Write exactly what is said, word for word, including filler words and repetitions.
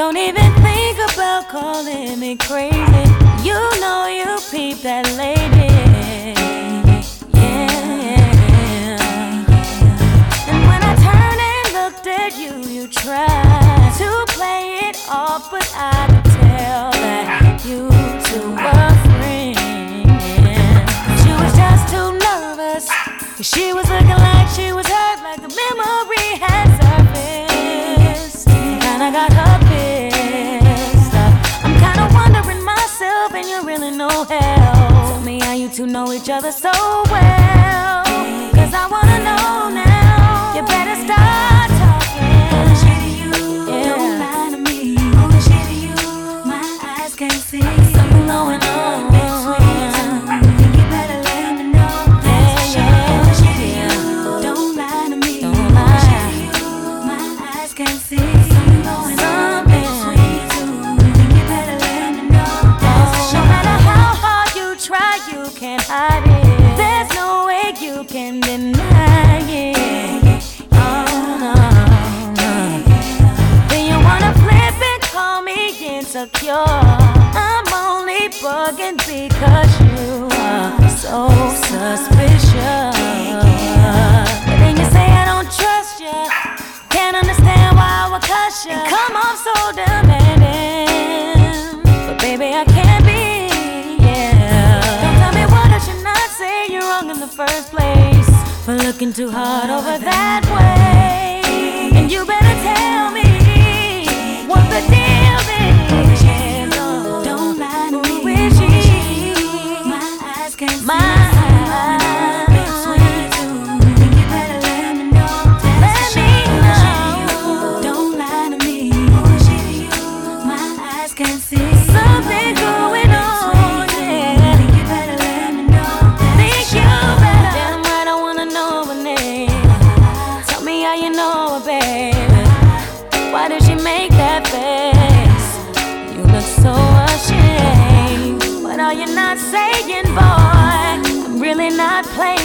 Don't even think about calling me crazy. You know you peep that lady. Yeah. And when I turned and looked at you, you tried to play it off, but I could tell that you two were friends. She was just too nervous. She was looking like she was hurt, like the memory had surfaced. Kinda got her pissed. I'm kinda wondering myself, and you really know hell. Tell me how you two know each other so well, cause I wanna know now. You better start talking. Bullshit to you, Yeah. don't lie to me. Bullshit to you, my eyes can't see. Something going on. Think you better let me know. That's for sure. Bullshit to you, don't lie to me. Don't lie. Bullshit to you, my eyes can't see. Something going on between you two. Think you better let me know. That's for No sure. matter how hard you try, you can't hide it. There's no way you can deny it. Oh, no, no. Then you wanna flip and call me insecure. I'm only bugging because you are so suspicious. But then you say I don't trust you. Can't understand why I would cuss you. Come off so demanding, but baby I can't be. Yeah. Don't tell me what I should not say. You're wrong in the first place for looking too hard over that way. And you better tell me what the deal is. Don't lie to me. Who is she? My eyes can't My see. Between two. Think you better let me know. That's Let for me sure. know. Don't lie to me. Bullshit to you. My eyes can't see. Something going on, yeah. Think you better let me know. Think you better. Damn right, I wanna know her name. Tell me how you know her, baby. Why did she make that face? You look so ashamed. What are you not saying, boy? I'm really not playing.